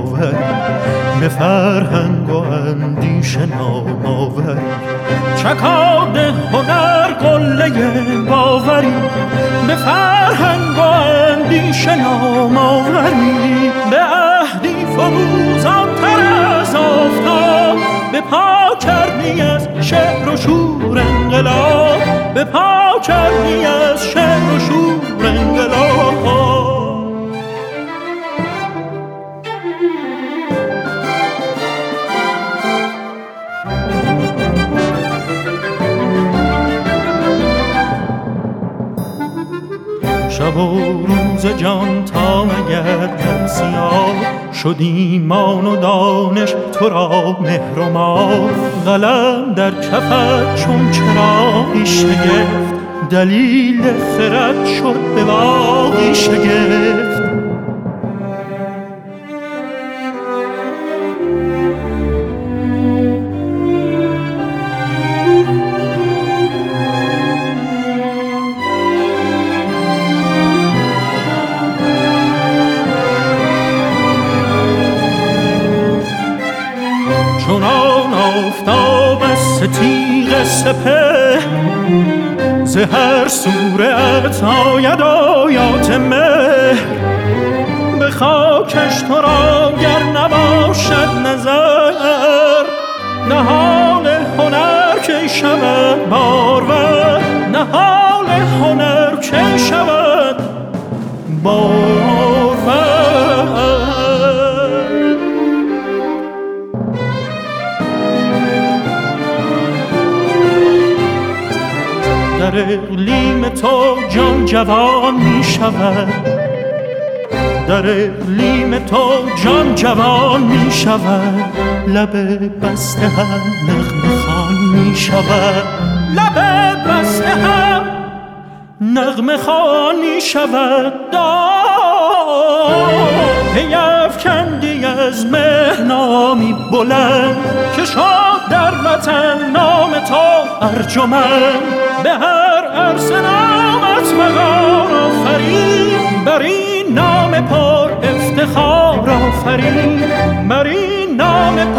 آوری، به فرهنگ و اندیشه نام آوری. چکاد هنر قله باوری، به فرهنگ و اندیشه نام آوری. به عهدی فروزان‌تر از آفتاب، به پا کردی از شعر و شور انقلاب، به پا کردی از شعر و شور انقلاب. شب و روز جان تا نگردد سیاه، شد ایمان و دانش تو را مهر و ماه. قلم در کفت چون چراغی شگفت، دلیل خرد شد به باغی شگفت. چونان آفتاب از تیغ سپهر، ز هر صورت آید آیات مهر. به خاکش تو را گر نباشد نظر، نهال هنر کی شود بارور، نهال هنر کی شود بارور. در اقلیم تو جان جوان می شود، در اقلیم تو جان جوان می شود. لب بسته هم نغمه خوان می شود، لب بسته هم نغمه خوان می شود. پیفکندی از مهنامی بلند، که شد در وطن نام تو ارجمند. به هر عرصه نامت وقار آفرین، بر این نام پر افتخار آفرین، بر این نام